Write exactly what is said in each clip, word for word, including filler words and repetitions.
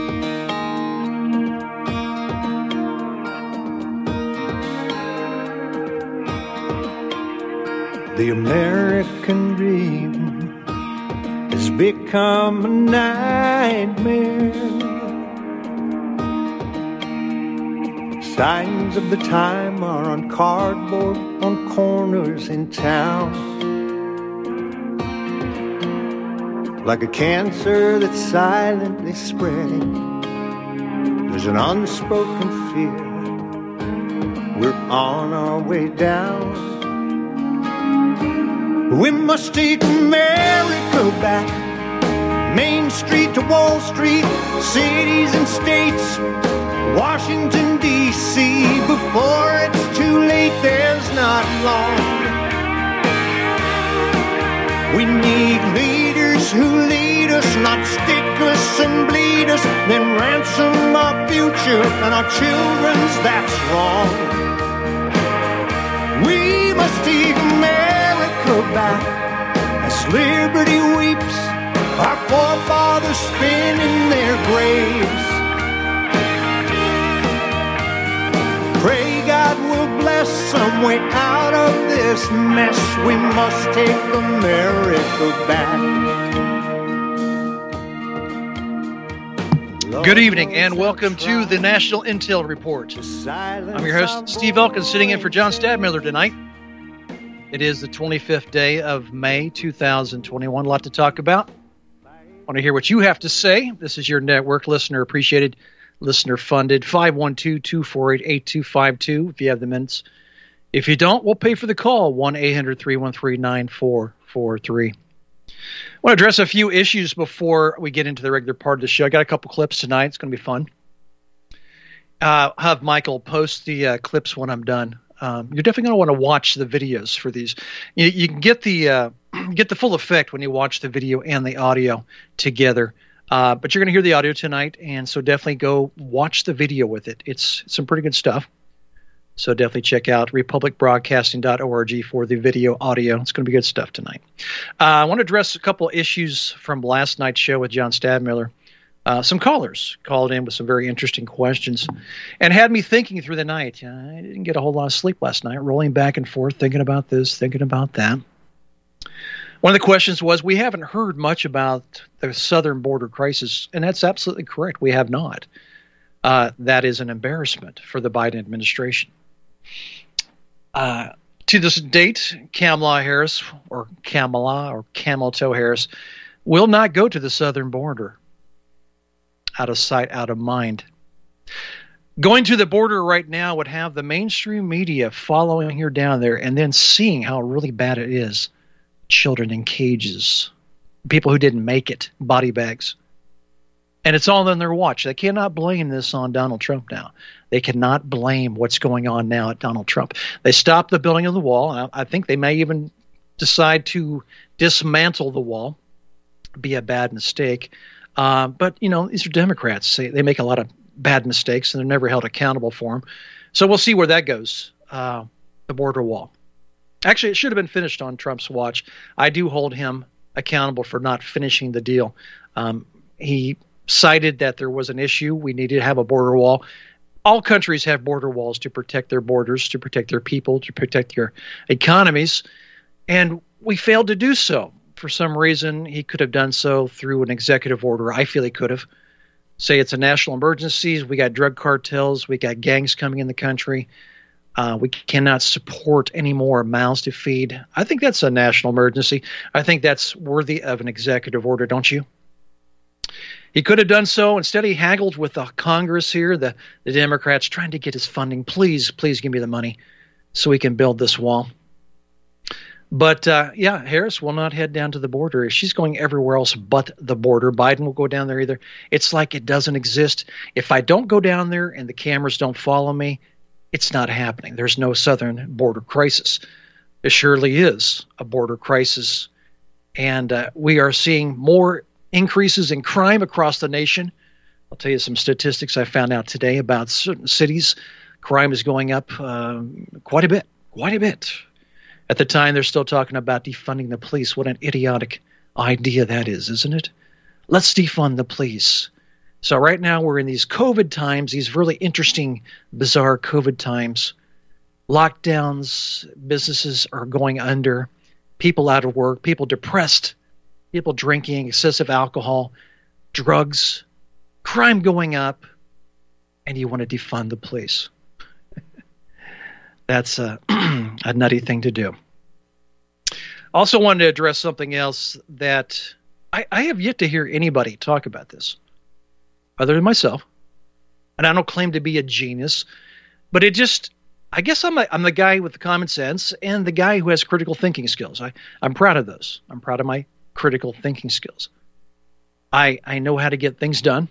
The American dream has become a nightmare. Signs of the time are on cardboard on corners in town. Like a cancer that's silently spreading, there's an unspoken fear we're on our way down. We must take America back, Main Street to Wall Street, cities and states, Washington, D C Before it's too late, there's not long. We need leaders who lead us, not stick us and bleed us, then ransom our future and our children's, that's wrong. We must take America back as liberty weeps, our forefathers spin in their graves. Pray God will bless some way out of this mess. We must take America back. Good evening and welcome to the National Intel Report. I'm your host, Steve Elkins, sitting in for John Stadmiller tonight. It is the twenty-fifth day of May, two thousand twenty-one. A lot to talk about. Want to hear what you have to say. This is your network, listener appreciated, listener funded. five one two, two four eight, eight two five two if you have the minutes. If you don't, we'll pay for the call, one eight hundred, three one three, nine four four three. I want to address a few issues before we get into the regular part of the show. I got a couple clips tonight. It's going to be fun. Uh, I'll have Michael post the uh, clips when I'm done. Um, you're definitely going to want to watch the videos for these. You, you can get the uh, get the full effect when you watch the video and the audio together. Uh, but you're going to hear the audio tonight, and so definitely go watch the video with it. It's, it's some pretty good stuff. So definitely check out republic broadcasting dot org for the video audio. It's going to be good stuff tonight. Uh, I want to address a couple issues from last night's show with John Stadmiller. Uh, some callers called in with some very interesting questions and had me thinking through the night. Uh, I didn't get a whole lot of sleep last night, rolling back and forth, thinking about this, thinking about that. One of the questions was, we haven't heard much about the southern border crisis, and that's absolutely correct. We have not. Uh, that is an embarrassment for the Biden administration. Uh, to this date, Kamala Harris, or Kamala, or Camel Toe Harris, will not go to the southern border. Out of sight, out of mind. Going to the border right now would have the mainstream media following her down there and then seeing how really bad it is. Children in cages, people who didn't make it, body bags. And it's all on their watch. They cannot blame this on Donald Trump now. They cannot blame what's going on now at Donald Trump. They stopped the building of the wall. I think they may even decide to dismantle the wall. Be a bad mistake. Uh, but, you know, these are Democrats. They, they make a lot of bad mistakes, and they're never held accountable for them. So we'll see where that goes, uh, the border wall. Actually, it should have been finished on Trump's watch. I do hold him accountable for not finishing the deal. Um, he cited that there was an issue. We needed to have a border wall. All countries have border walls to protect their borders, to protect their people, to protect their economies. And we failed to do so. For some reason, he could have done so through an executive order. I feel he could have. Say it's a national emergency. We got drug cartels. We got gangs coming in the country. Uh, we cannot support any more mouths to feed. I think that's a national emergency. I think that's worthy of an executive order, don't you? He could have done so. Instead, he haggled with the Congress here, the, the Democrats, trying to get his funding. Please, please give me the money so we can build this wall. But, uh, yeah, Harris will not head down to the border. She's going everywhere else but the border. Biden will go down there either. It's like it doesn't exist. If I don't go down there and the cameras don't follow me, it's not happening. There's no southern border crisis. There surely is a border crisis. And uh, we are seeing more increases in crime across the nation. I'll tell you some statistics I found out today about certain cities. Crime is going up um, quite a bit, quite a bit. At the time, they're still talking about defunding the police. What an idiotic idea that is, isn't it? Let's defund the police So right now we're in these COVID times, these really interesting, bizarre COVID times. Lockdowns, businesses are going under, people out of work, people depressed, people drinking excessive alcohol, drugs, crime going up, and you want to defund the police. That's a, a nutty thing to do. Also wanted to address something else that I, I have yet to hear anybody talk about this, other than myself. And I don't claim to be a genius, but it just, I guess I'm, a, I'm the guy with the common sense and the guy who has critical thinking skills. I, I'm proud of those. I'm proud of my critical thinking skills. I, I know how to get things done.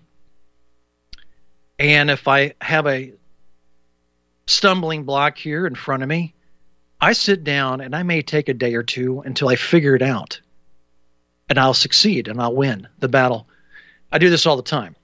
And if I have a stumbling block here in front of me, I sit down and I may take a day or two until I figure it out. And I'll succeed and I'll win the battle. I do this all the time.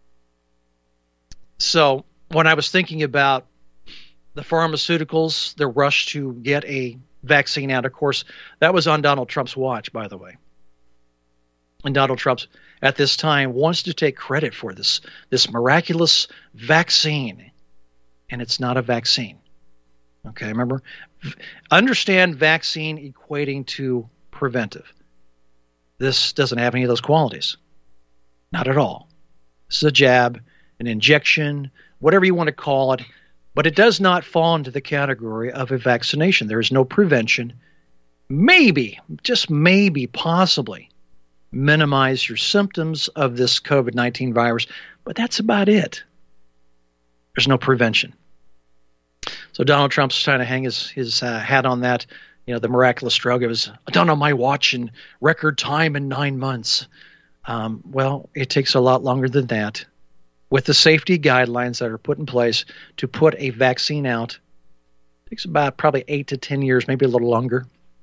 So when I was thinking about the pharmaceuticals, the rush to get a vaccine out, of course, that was on Donald Trump's watch, by the way. And Donald Trump, at this time, wants to take credit for this, this miraculous vaccine. And it's not a vaccine. Okay, remember? Understand vaccine equating to preventive. This doesn't have any of those qualities. Not at all. This is a jab, an injection, whatever you want to call it, but it does not fall into the category of a vaccination. There is no prevention. Maybe, just maybe, possibly, minimize your symptoms of this COVID nineteen virus, but that's about it. There's no prevention. So Donald Trump's trying to hang his, his uh, hat on that, you know, the miraculous drug. It was done on my watch in record time in nine months. Um, well, it takes a lot longer than that. With the safety guidelines that are put in place to put a vaccine out, it takes about probably eight to ten years, maybe a little longer.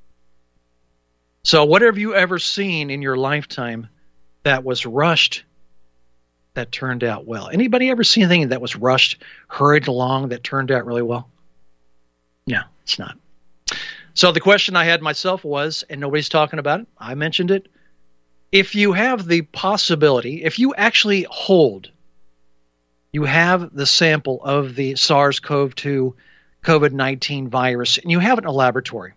So what have you ever seen in your lifetime that was rushed that turned out well? Anybody ever seen anything that was rushed, hurried along that turned out really well? No, it's not. So the question I had myself was, and nobody's talking about it, I mentioned it, if you have the possibility, if you actually hold, you have the sample of the SARS-C o V two COVID nineteen virus, and you have it in a laboratory,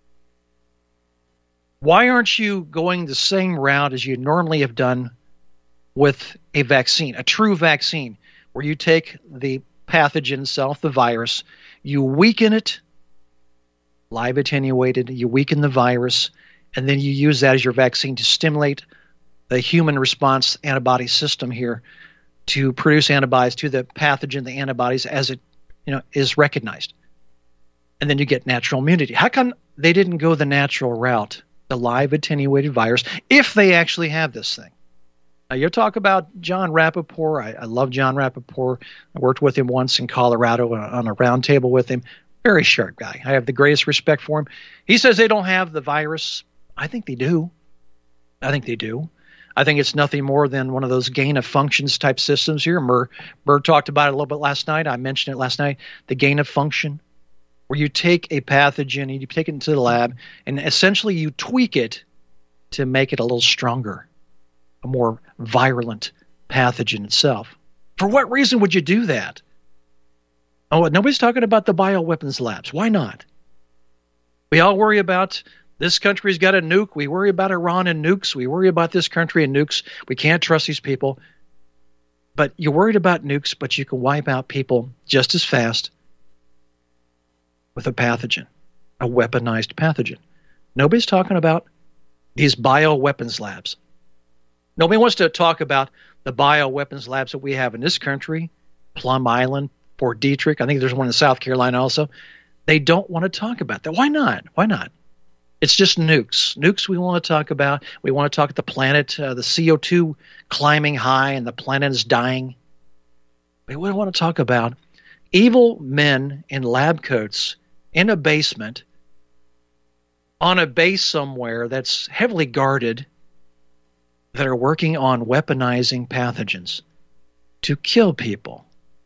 why aren't you going the same route as you normally have done with a vaccine, a true vaccine, where you take the pathogen itself, the virus, you weaken it, live attenuated, you weaken the virus, and then you use that as your vaccine to stimulate the human response antibody system here to produce antibodies to the pathogen, the antibodies, as it you know is recognized. And then you get natural immunity. How come they didn't go the natural route, the live attenuated virus, if they actually have this thing? Now, you talk about John Rappaport. I, I love John Rappaport. I worked with him once in Colorado on a round table with him. Very sharp guy. I have the greatest respect for him. He says they don't have the virus. I think they do. I think they do. I think it's nothing more than one of those gain of functions type systems here. Mur, Mur talked about it a little bit last night. I mentioned it last night. The gain of function, where you take a pathogen and you take it into the lab and essentially you tweak it to make it a little stronger, a more virulent pathogen itself. For what reason would you do that? Oh, nobody's talking about the bioweapons labs. Why not? We all worry about this country's got a nuke. We worry about Iran and nukes. We worry about this country and nukes. We can't trust these people. But you're worried about nukes, but you can wipe out people just as fast with a pathogen, a weaponized pathogen. Nobody's talking about these bioweapons labs. Nobody wants to talk about the bioweapons labs that we have in this country, Plum Island, Fort Detrick. I think there's one in South Carolina also. They don't want to talk about that. Why not? Why not? It's just nukes. Nukes we want to talk about. We want to talk about the planet, uh, the C O two climbing high and the planet is dying. We want to talk about evil men in lab coats in a basement on a base somewhere that's heavily guarded that are working on weaponizing pathogens to kill people.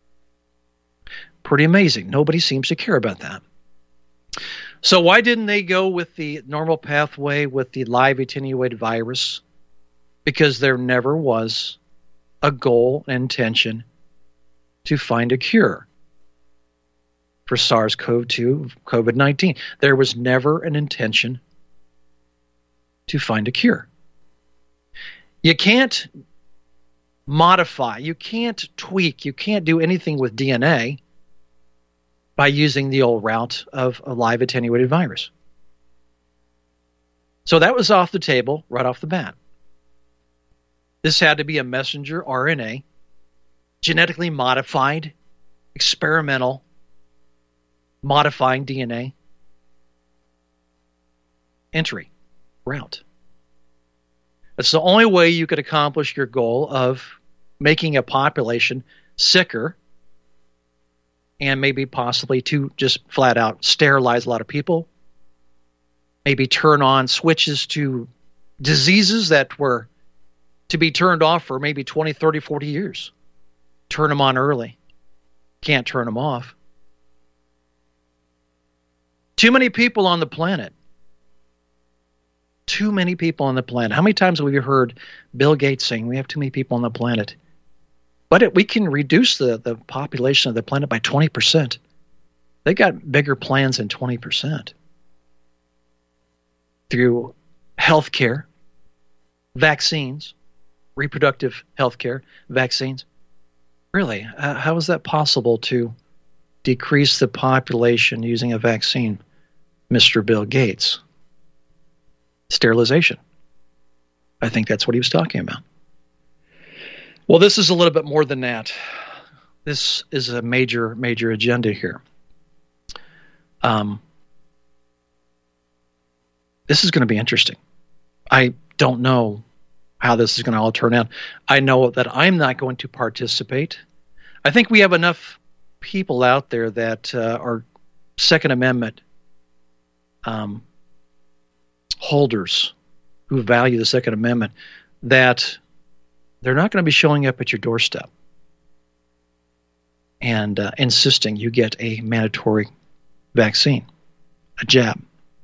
Pretty amazing. Nobody seems to care about that. So why didn't they go with the normal pathway with the live attenuated virus? Because there never was a goal, an intention to find a cure for SARS-C o V two, COVID nineteen. There was never an intention to find a cure. You can't modify, you can't tweak, you can't do anything with D N A by using the old route of a live attenuated virus. So that was off the table right off the bat. This had to be a messenger R N A, genetically modified, experimental, modifying D N A entry route. That's the only way you could accomplish your goal of making a population sicker and maybe possibly to just flat out sterilize a lot of people, maybe turn on switches to diseases that were to be turned off for maybe twenty, thirty, forty years. Turn them on early. Can't turn them off. Too many people on the planet. Too many people on the planet. How many times have we heard Bill Gates saying we have too many people on the planet? But it, we can reduce the, the population of the planet by twenty percent. They got bigger plans than twenty percent. Through health care, vaccines, reproductive health care, vaccines. Really, uh, how is that possible to decrease the population using a vaccine, Mister Bill Gates? Sterilization. I think that's what he was talking about. Well, this is a little bit more than that. This is a major, major agenda here. Um, this is going to be interesting. I don't know how this is going to all turn out. I know that I'm not going to participate. I think we have enough people out there that uh, are Second Amendment um, holders who value the Second Amendment, that they're not going to be showing up at your doorstep and uh, insisting you get a mandatory vaccine, a jab.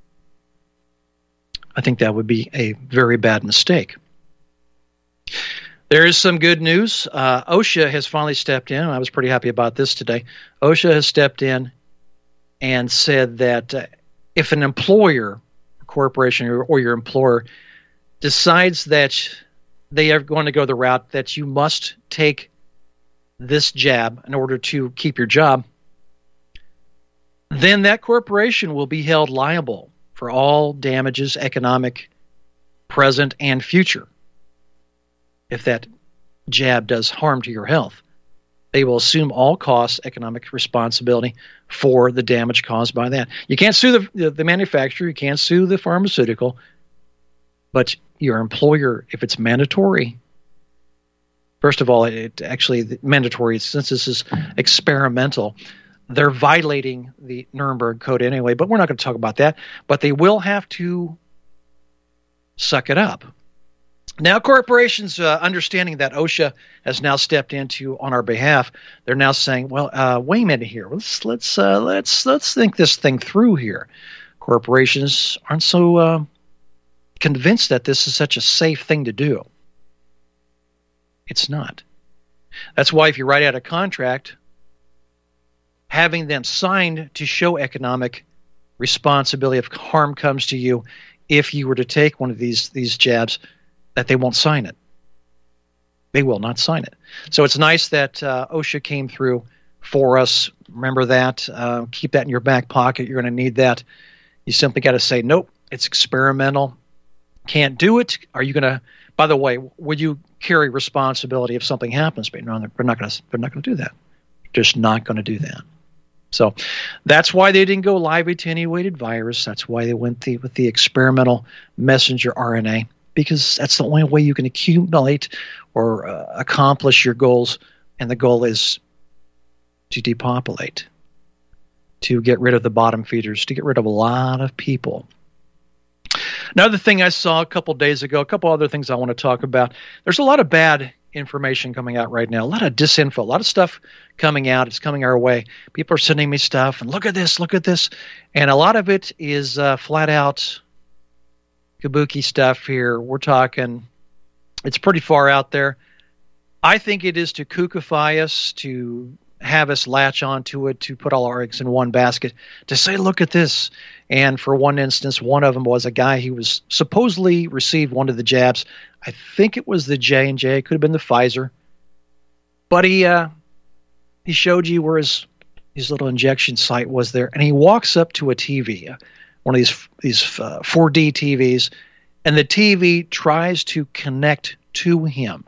I think that would be a very bad mistake. There is some good news. Uh, OSHA has finally stepped in. I was pretty happy about this today. OSHA has stepped in and said that uh, if an employer, corporation, or, or your employer decides that they are going to go the route that you must take this jab in order to keep your job, then that corporation will be held liable for all damages, economic, present, and future. If that jab does harm to your health, they will assume all costs, economic responsibility for the damage caused by that. You can't sue the, the, the manufacturer, you can't sue the pharmaceutical, but your employer, if it's mandatory, first of all, it actually mandatory, since this is experimental, they're violating the Nuremberg Code anyway, but we're not going to talk about that. But they will have to suck it up. Now, corporations, uh, understanding that OSHA has now stepped into on our behalf, they're now saying, "Well, uh, wait a minute here. Let's let's uh, let's let's think this thing through here." Corporations aren't so uh, convinced that this is such a safe thing to do. It's not. That's why if you write out a contract, having them signed to show economic responsibility if harm comes to you, if you were to take one of these these jabs, that they won't sign it. They will not sign it. So it's nice that uh, OSHA came through for us. Remember that. Uh, keep that in your back pocket. You're going to need that. You simply got to say, nope, it's experimental. Can't do it. Are you going to, by the way, would you carry responsibility if something happens? But no, they're not going to, they're not going to do that. They're just not going to do that. So that's why they didn't go live attenuated virus. That's why they went the, with the experimental messenger R N A, because that's the only way you can accumulate or uh, accomplish your goals. And the goal is to depopulate, to get rid of the bottom feeders, to get rid of a lot of people. Another thing I saw a couple days ago, a couple other things I want to talk about. There's a lot of bad information coming out right now, a lot of disinfo, a lot of stuff coming out. It's coming our way. People are sending me stuff, and look at this, look at this. And a lot of it is uh, flat out kabuki stuff here. We're talking, it's pretty far out there. I think it is to kookify us, to have us latch onto it, to put all our eggs in one basket, to say, look at this. And for one instance, one of them was a guy who was supposedly received one of the jabs. I think it was the J and J. It could have been the Pfizer. But he uh, he showed you where his, his little injection site was there. And he walks up to a T V, one of these, these uh, four D T Vs, and the T V tries to connect to him.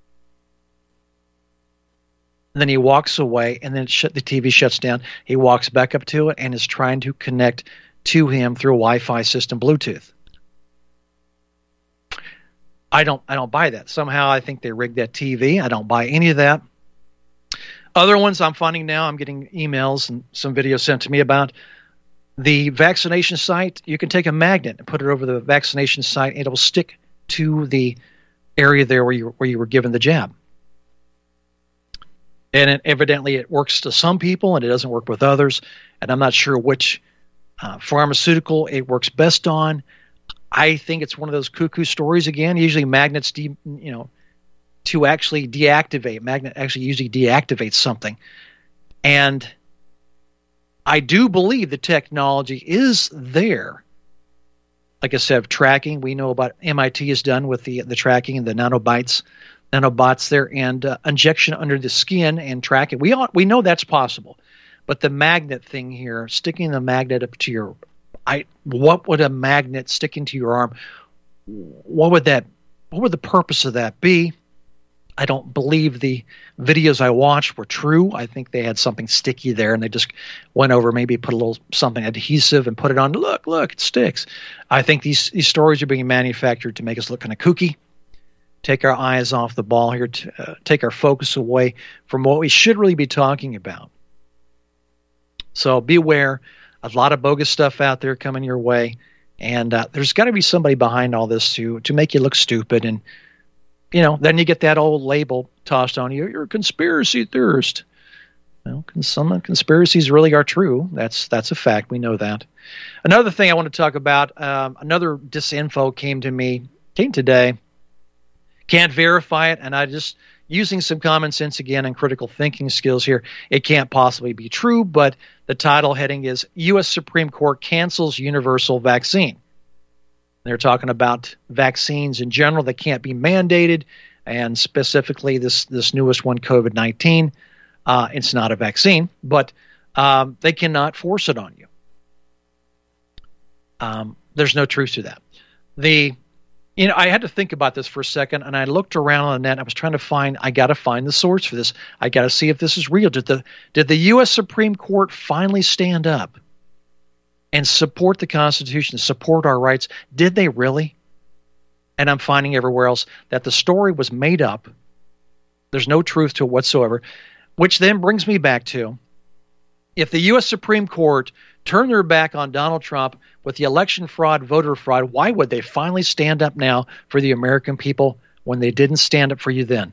And then he walks away, and then shut, the T V shuts down. He walks back up to it and is trying to connect to him through a Wi-Fi system, Bluetooth. I don't, I don't buy that. Somehow I think they rigged that T V. I don't buy any of that. Other ones I'm finding now, I'm getting emails and some videos sent to me about the vaccination site. You can take a magnet and put it over the vaccination site, and it will stick to the area there where you where you were given the jab. And it, evidently it works to some people and it doesn't work with others. And I'm not sure which uh, pharmaceutical it works best on. I think it's one of those cuckoo stories again. Usually magnets, de, you know, to actually deactivate, magnet actually usually deactivates something. And I do believe the technology is there. Like I said, tracking, we know about M I T is done with the, the tracking and the nanobites. nanobots there, and uh, injection under the skin and tracking. We all, we know that's possible, but the magnet thing here, sticking the magnet up to your, I what would a magnet sticking to your arm? What would that? What would the purpose of that be? I don't believe the videos I watched were true. I think they had something sticky there, and they just went over, maybe put a little something adhesive and put it on. Look, look, it sticks. I think these these stories are being manufactured to make us look kind of kooky. Take our eyes off the ball here, to uh, take our focus away from what we should really be talking about. So beware, a lot of bogus stuff out there coming your way, and uh, there's got to be somebody behind all this to to make you look stupid, and you know, then you get that old label tossed on you. You're a conspiracy theorist. Well, some conspiracies really are true. That's that's a fact. We know that. Another thing I want to talk about, um, another disinfo came to me, came today. Can't verify it, and I just, using some common sense again and critical thinking skills here, it can't possibly be true, but the title heading is U S Supreme Court Cancels Universal Vaccine. They're talking about vaccines in general that can't be mandated, and specifically this, this newest one, COVID nineteen. Uh, it's not a vaccine, but um, they cannot force it on you. Um, there's no truth to that. The You know, I had to think about this for a second, and I looked around on the net. I was trying to find, I got to find the source for this. I got to see if this is real. Did the did the U S Supreme Court finally stand up and support the Constitution, support our rights? Did they really? And I'm finding everywhere else that the story was made up. There's no truth to it whatsoever, which then brings me back to, if the U S Supreme Court turned their back on Donald Trump with the election fraud, voter fraud, why would they finally stand up now for the American people when they didn't stand up for you then?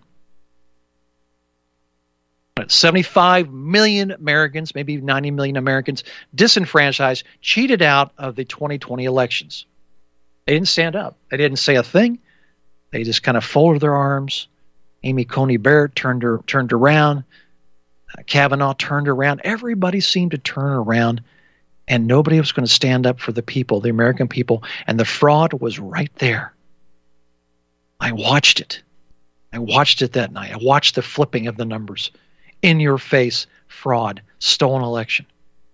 seventy-five million Americans, maybe ninety million Americans, disenfranchised, cheated out of the twenty twenty elections. They didn't stand up. They didn't say a thing. They just kind of folded their arms. Amy Coney Barrett turned her, turned around. Kavanaugh turned around. Everybody seemed to turn around, and nobody was going to stand up for the people, the American people, and the fraud was right there. I watched it. I watched it that night. I watched the flipping of the numbers. In your face, fraud, stolen election.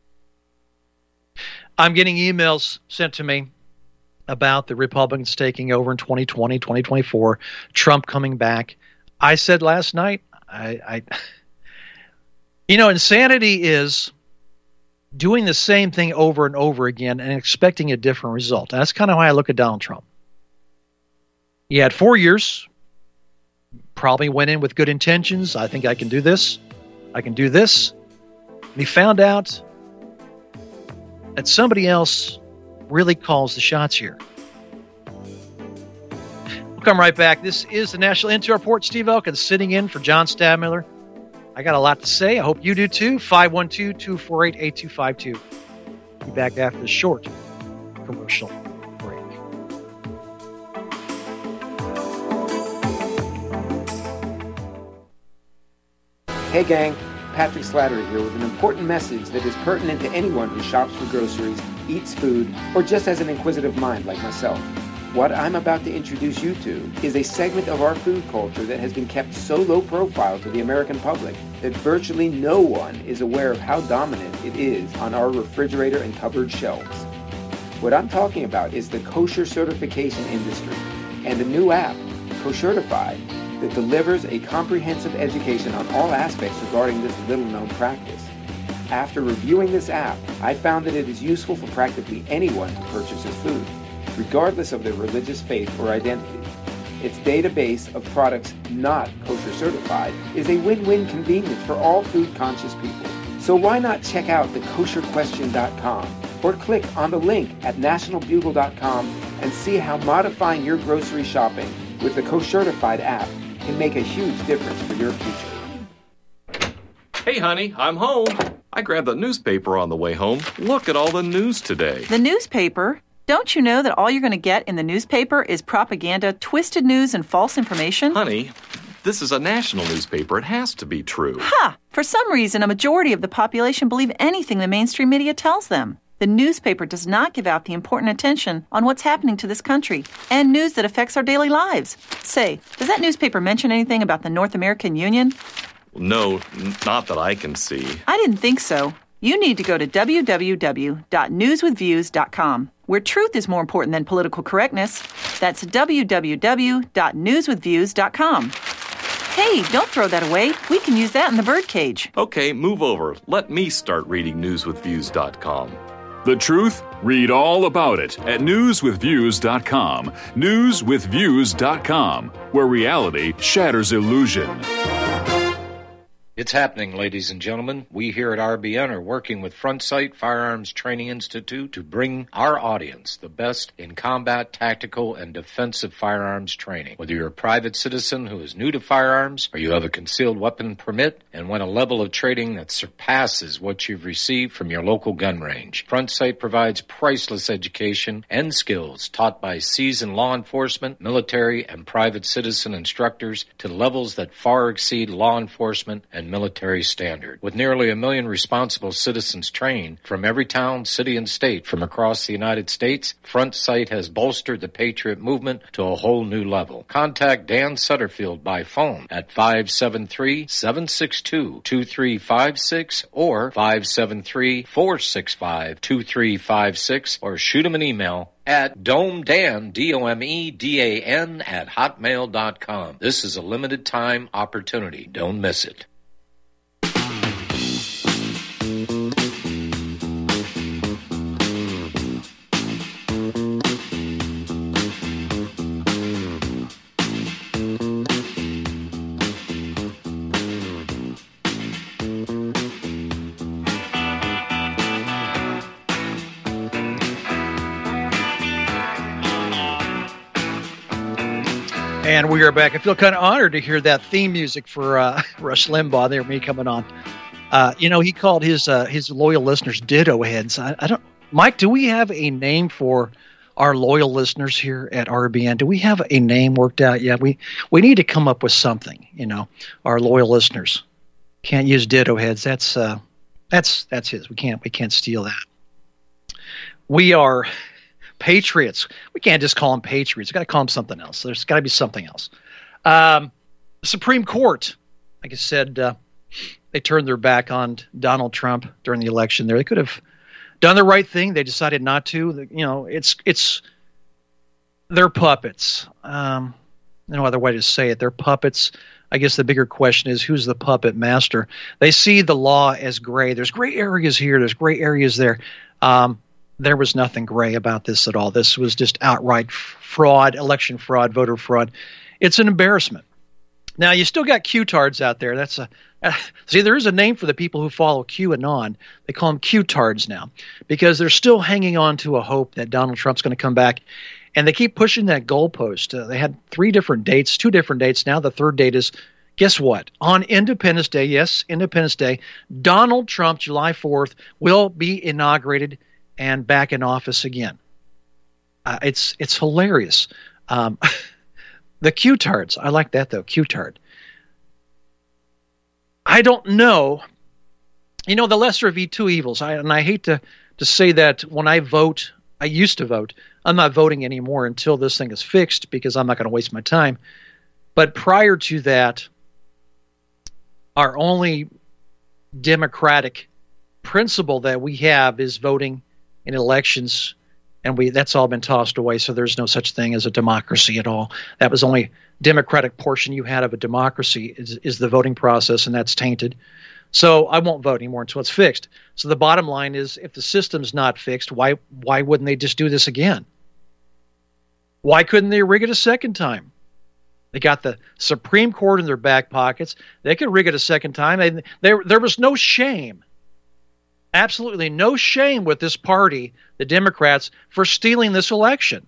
I'm getting emails sent to me about the Republicans taking over in twenty twenty, twenty twenty-four, Trump coming back. I said last night, I... I You know, insanity is doing the same thing over and over again and expecting a different result. And that's kind of how I look at Donald Trump. He had four years, probably went in with good intentions. I think I can do this. I can do this. And he found out that somebody else really calls the shots here. We'll come right back. This is the National Intel Report. Steve Elkins sitting in for John Stadmiller. I got a lot to say. I hope you do too. five one two, two four eight, eight two five two. Be back after the short commercial break. Hey gang, Patrick Slattery here with an important message that is pertinent to anyone who shops for groceries, eats food, or just has an inquisitive mind like myself. What I'm about to introduce you to is a segment of our food culture that has been kept so low profile to the American public that virtually no one is aware of how dominant it is on our refrigerator and cupboard shelves. What I'm talking about is the kosher certification industry and a new app, Koshertified, that delivers a comprehensive education on all aspects regarding this little-known practice. After reviewing this app, I found that it is useful for practically anyone who purchases food, regardless of their religious faith or identity. Its database of products not kosher certified is a win-win convenience for all food-conscious people. So why not check out the kosher question dot com or click on the link at national bugle dot com and see how modifying your grocery shopping with the Koshertified app can make a huge difference for your future. Hey, honey, I'm home. I grabbed the newspaper on the way home. Look at all the news today. The newspaper? Don't you know that all you're going to get in the newspaper is propaganda, twisted news, and false information? Honey, this is a national newspaper. It has to be true. Ha! For some reason, a majority of the population believe anything the mainstream media tells them. The newspaper does not give out the important attention on what's happening to this country and news that affects our daily lives. Say, does that newspaper mention anything about the North American Union? No, n- not that I can see. I didn't think so. You need to go to w w w dot news with views dot com, where truth is more important than political correctness. That's w w w dot news with views dot com. Hey, don't throw that away. We can use that in the birdcage. Okay, move over. Let me start reading news with views dot com. The truth? Read all about it at news with views dot com. news with views dot com, where reality shatters illusion. It's happening, ladies and gentlemen. We here at R B N are working with Front Sight Firearms Training Institute to bring our audience the best in combat, tactical, and defensive firearms training. Whether you're a private citizen who is new to firearms, or you have a concealed weapon permit and want a level of training that surpasses what you've received from your local gun range, Front Sight provides priceless education and skills taught by seasoned law enforcement, military, and private citizen instructors to levels that far exceed law enforcement and military standard. With nearly a million responsible citizens trained from every town, city, and state from across the United States, Front Sight has bolstered the Patriot movement to a whole new level. Contact Dan Sutterfield by phone at five seven three, seven six two, two three five six or five seven three, four six five, two three five six or shoot him an email at domedan, D O M E D A N, at hotmail dot com. This is a limited time opportunity. Don't miss it. And we are back. I feel kind of honored to hear that theme music for uh, Rush Limbaugh there, me coming on. Uh, you know, he called his uh, his loyal listeners ditto heads. I, I don't, Mike, do we have a name for our loyal listeners here at R B N? Do we have a name worked out yet? We we need to come up with something. You know, our loyal listeners can't use ditto heads. That's uh, that's that's his. We can't we can't steal that. We are Patriots. We can't just call them Patriots. We've got to call them something else. There's got to be something else. Um, the Supreme Court, like I said, uh, they turned their back on Donald Trump during the election there. They could have done the right thing. They decided not to. You know, it's it's they're puppets. Um, no other way to say it. They're puppets. I guess the bigger question is, who's the puppet master? They see the law as gray. There's gray areas here. There's gray areas there. Um, There was nothing gray about this at all. This was just outright fraud, election fraud, voter fraud. It's an embarrassment. Now, you still got Q-tards out there. That's a uh, see, there is a name for the people who follow QAnon. They call them Q-tards now because they're still hanging on to a hope that Donald Trump's going to come back. And they keep pushing that goalpost. Uh, they had three different dates, two different dates. Now the third date is, guess what? On Independence Day, yes, Independence Day, Donald Trump, July fourth, will be inaugurated and back in office again. Uh, it's it's hilarious. Um, the Q-tards, I like that though, Q-tard. I I don't know. You know, the lesser of two evils, I, and I hate to, to say that when I vote, I used to vote. I'm not voting anymore until this thing is fixed because I'm not going to waste my time. But prior to that, our only democratic principle that we have is voting in elections, and we that's all been tossed away, so there's no such thing as a democracy at all. That was the only democratic portion you had of a democracy is, is the voting process, and that's tainted. So I won't vote anymore until it's fixed. So the bottom line is, if the system's not fixed, why why wouldn't they just do this again? Why couldn't they rig it a second time? They got the Supreme Court in their back pockets. They could rig it a second time. They, there, there was no shame, absolutely no shame with this party, the Democrats, for stealing this election.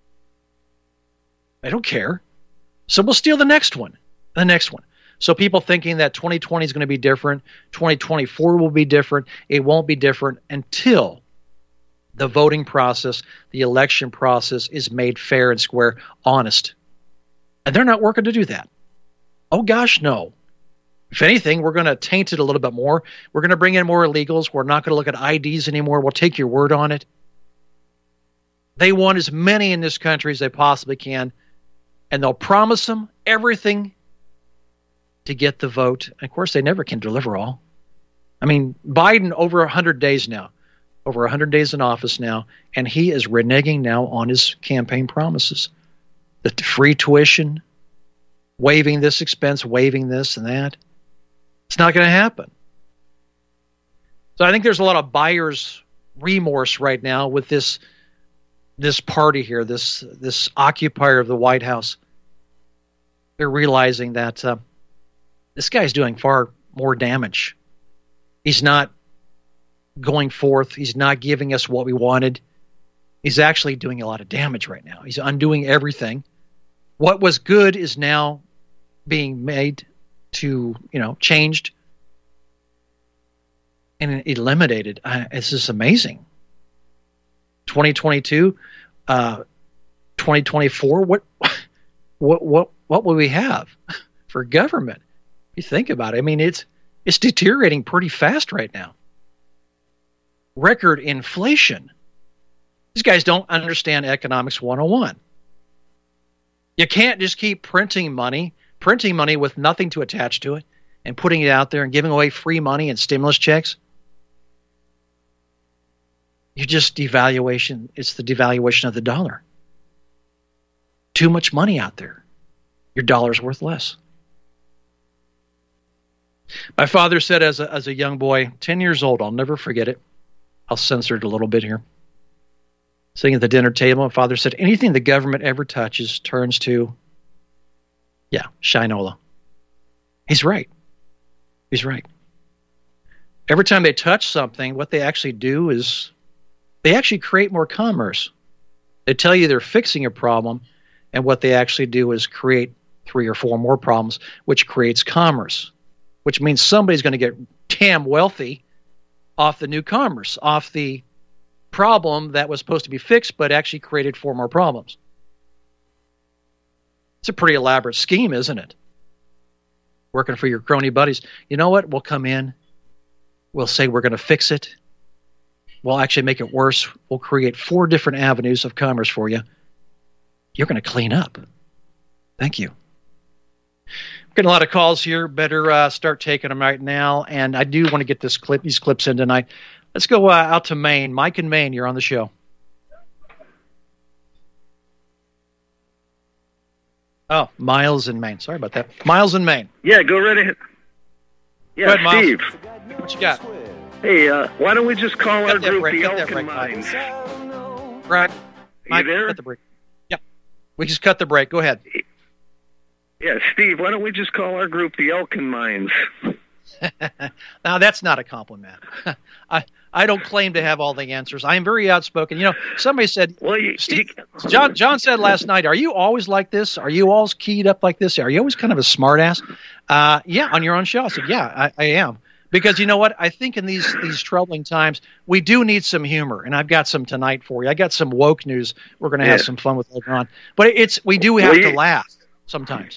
They don't care. So we'll steal the next one, the next one. So people thinking that twenty twenty is going to be different, twenty twenty-four will be different, it won't be different until the voting process, the election process is made fair and square, honest. And they're not working to do that. Oh, gosh, no. If anything, we're going to taint it a little bit more. We're going to bring in more illegals. We're not going to look at I Ds anymore. We'll take your word on it. They want as many in this country as they possibly can, and they'll promise them everything to get the vote. And of course, they never can deliver all. I mean, Biden over one hundred days now, over one hundred days in office now, and he is reneging now on his campaign promises. The free tuition, waiving this expense, waiving this and that. It's not going to happen. So I think there's a lot of buyer's remorse right now with this this party here, this this occupier of the White House. They're realizing that uh, this guy's doing far more damage. He's not going forth. He's not giving us what we wanted. He's actually doing a lot of damage right now. He's undoing everything. What was good is now being made to, you know, changed and eliminated. Uh, it's just amazing. twenty twenty-two, uh, twenty twenty-four. What, what, what, what will we have for government? If you think about it, I mean, it's it's deteriorating pretty fast right now. Record inflation. These guys don't understand economics one oh one. You can't just keep printing money, printing money with nothing to attach to it, and putting it out there and giving away free money and stimulus checks. You just devaluation. It's the devaluation of the dollar. Too much money out there. Your dollar's worth less. My father said as a, as a young boy, ten years old, I'll never forget it. I'll censor it a little bit here. Sitting at the dinner table, my father said, anything the government ever touches turns to, yeah, Shinola. He's right. He's right. Every time they touch something, what they actually do is they actually create more commerce. They tell you they're fixing a problem, and what they actually do is create three or four more problems, which creates commerce, which means somebody's going to get damn wealthy off the new commerce, off the problem that was supposed to be fixed but actually created four more problems. It's a pretty elaborate scheme, isn't it? Working for your crony buddies. You know what? We'll come in. We'll say we're going to fix it. We'll actually make it worse. We'll create four different avenues of commerce for you. You're going to clean up. Thank you. I'm getting a lot of calls here. Better uh, start taking them right now. And I do want to get this clip, these clips in tonight. Let's go uh, out to Maine. Mike in Maine, you're on the show. Oh, Miles in Maine. Sorry about that. Miles in Maine. Yeah, go right ahead. Yeah, go ahead, Steve. Miles. What you got? Hey, uh, why don't we just call Cut our group break, the break, Elkin Mines? Right. Are you there? Cut the break. Yeah. We just cut the break. Go ahead. Yeah, Steve, why don't we just call our group the Elkin Mines? Now, that's not a compliment. I I don't claim to have all the answers. I am very outspoken. You know, somebody said, well, you, Steve, you, John John said last night, are you always like this? Are you always keyed up like this? Are you always kind of a smart ass? Uh, yeah, on your own show. I said, yeah, I, I am. Because you know what? I think in these these troubling times, we do need some humor. And I've got some tonight for you. I got some woke news we're going to have yeah. some fun with later on. But it's we do have well, to you, laugh sometimes.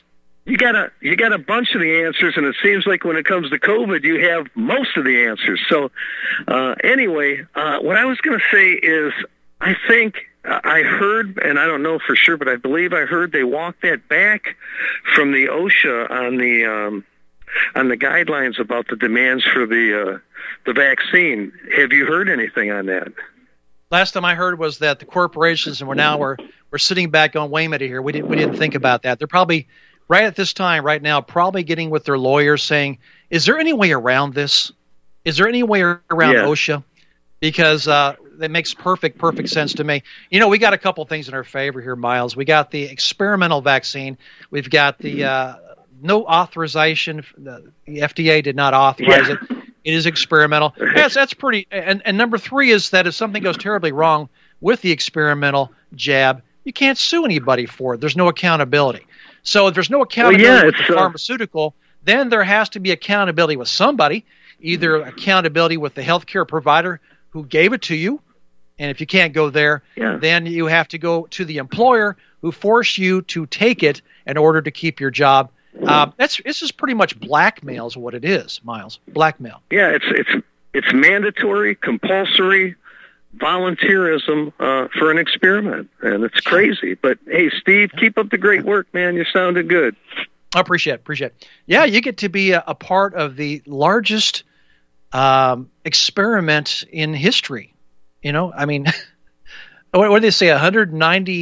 you got a you got a bunch of the answers, and it seems like when it comes to COVID, you have most of the answers. So, uh, anyway, uh, what I was going to say is, I think uh, I heard, and I don't know for sure, but I believe I heard they walked that back from the OSHA on the um, on the guidelines about the demands for the uh, the vaccine. Have you heard anything on that? Last time I heard was that the corporations, and we're now we're we're sitting back on, wait a minute here, we didn't we didn't think about that. They're probably right at this time, right now, probably getting with their lawyers saying, is there any way around this? Is there any way around yeah. OSHA? Because uh, that makes perfect, perfect sense to me. You know, we got a couple things in our favor here, Miles. We got the experimental vaccine. We've got the uh, no authorization. The F D A did not authorize yeah. it. It is experimental. Yes, that's pretty. And, and number three is that if something goes terribly wrong with the experimental jab, you can't sue anybody for it. There's no accountability. So if there's no accountability well, yeah, with the uh, pharmaceutical, then there has to be accountability with somebody, either accountability with the healthcare provider who gave it to you, and if you can't go there, yeah. then you have to go to the employer who forced you to take it in order to keep your job. Uh, that's this is pretty much blackmail is what it is, Miles. Blackmail. Yeah, it's it's it's mandatory, compulsory volunteerism uh, for an experiment, and it's crazy. But hey, Steve, keep up the great work, man. You sounded good. I appreciate it. Appreciate it. Yeah, you get to be a, a part of the largest um, experiment in history. You know, I mean, what, what do they say? one hundred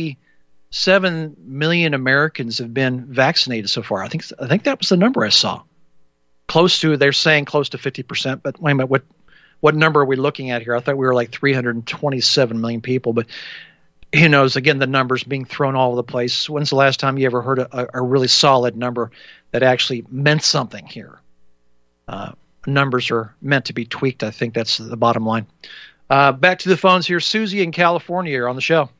ninety-seven million Americans have been vaccinated so far. I think I think that was the number I saw. Close to, they're saying close to fifty percent. But wait a minute, what what number are we looking at here? I thought we were like three hundred twenty-seven million people, but who knows? Again, the numbers being thrown all over the place. When's the last time you ever heard a, a really solid number that actually meant something here? Uh, numbers are meant to be tweaked. I think that's the bottom line. Uh, back to the phones here. Susie in California, you're on the show.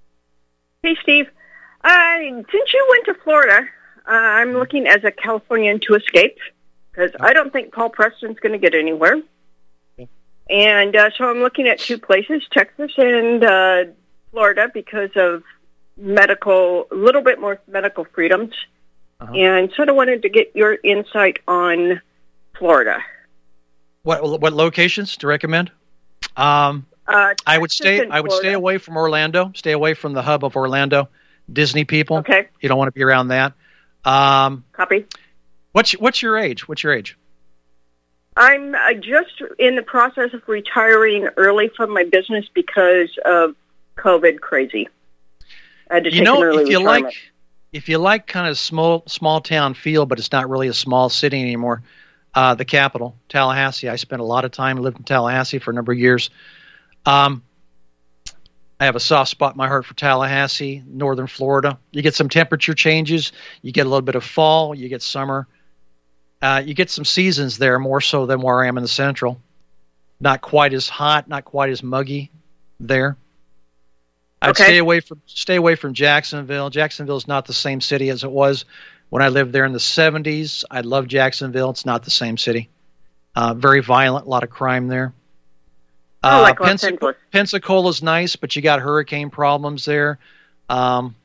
Hey, Steve. Uh, since you went to Florida, uh, I'm looking as a Californian to escape because I don't think Paul Preston's going to get anywhere. Okay. And uh, so I'm looking at two places, Texas and uh, Florida, because of medical, a little bit more medical freedoms. Uh-huh. And sort of wanted to get your insight on Florida. What what locations to recommend? Um, uh, I would stay. and I would Florida. stay away from Orlando. Stay away from the hub of Orlando. Disney people. Okay. You don't want to be around that. Um, Copy. What's what's your age? What's your age? I'm uh, just in the process of retiring early from my business because of COVID crazy. I had to You take know, an early if you retirement. like, if you like kind of small small town feel, but it's not really a small city anymore. Uh, the capital, Tallahassee. I spent a lot of time. Lived in Tallahassee for a number of years. Um, I have a soft spot in my heart for Tallahassee, northern Florida. You get some temperature changes. You get a little bit of fall. You get summer. Uh, you get some seasons there more so than where I am in the central. Not quite as hot, not quite as muggy there. I'd Okay. stay away from stay away from Jacksonville. Jacksonville is not the same city as it was when I lived there in the seventies. I love Jacksonville. It's not the same city. Uh, very violent, a lot of crime there. Oh, Uh, like Los Pensac- Angeles. Pensacola's nice, but you got hurricane problems there. Um,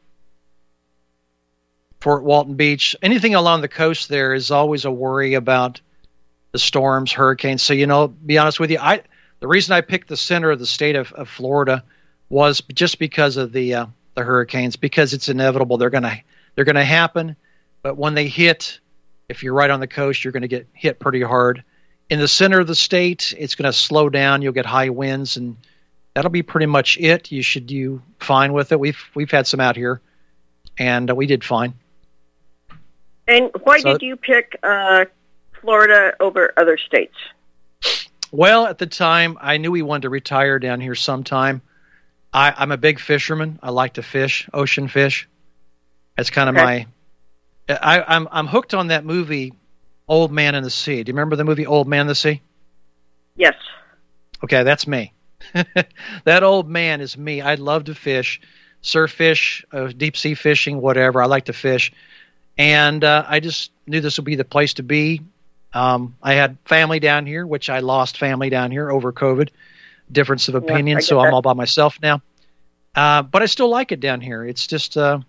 Fort Walton Beach, anything along the coast there is always a worry about the storms, hurricanes. So, you know, be honest with you, I the reason I picked the center of the state of, of Florida was just because of the uh, the hurricanes, because it's inevitable. They're gonna they're gonna happen, but when they hit, if you're right on the coast, you're going to get hit pretty hard. In the center of the state, it's going to slow down. You'll get high winds, and that'll be pretty much it. You should do fine with it. We've we've had some out here, and uh, we did fine. And why So- did you pick uh, Florida over other states? Well, at the time, I knew we wanted to retire down here sometime. I, I'm a big fisherman. I like to fish, ocean fish. That's kind of Okay. my. I, I'm I'm hooked on that movie, Old Man in the Sea. Do you remember the movie Old Man in the Sea? Yes. Okay, that's me. That old man is me. I love to fish, surf fish, uh, deep sea fishing, whatever. I like to fish. And uh, I just knew this would be the place to be. Um, I had family down here, which I lost family down here over COVID. Difference of opinion, I get so I'm that. all by myself now. Uh, but I still like it down here. It's just, uh,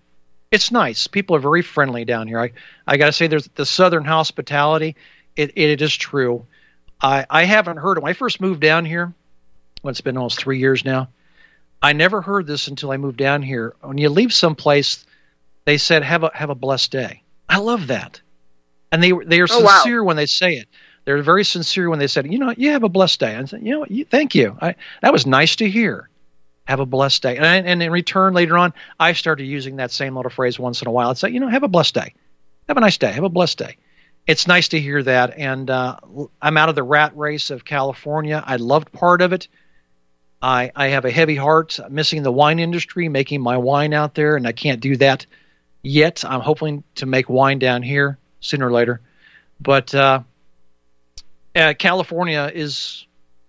It's nice. People are very friendly down here. I, I got to say, there's the Southern hospitality. It, it is true. I, I haven't heard it. When I first moved down here, well, it's been almost three years now, I never heard this until I moved down here. When you leave someplace, they said, have a have a blessed day. I love that. And they, they are oh, sincere wow. when they say it. They're very sincere when they said, you know, you have a blessed day. I said, you know, you, thank you. I, that was nice to hear. Have a blessed day. And, I, and in return, later on, I started using that same little phrase once in a while. I'd say, you know, have a blessed day. Have a nice day. Have a blessed day. It's nice to hear that. And uh, I'm out of the rat race of California. I loved part of it. I, I have a heavy heart missing the wine industry, making my wine out there, and I can't do that yet. I'm hoping to make wine down here sooner or later. But uh, uh, California is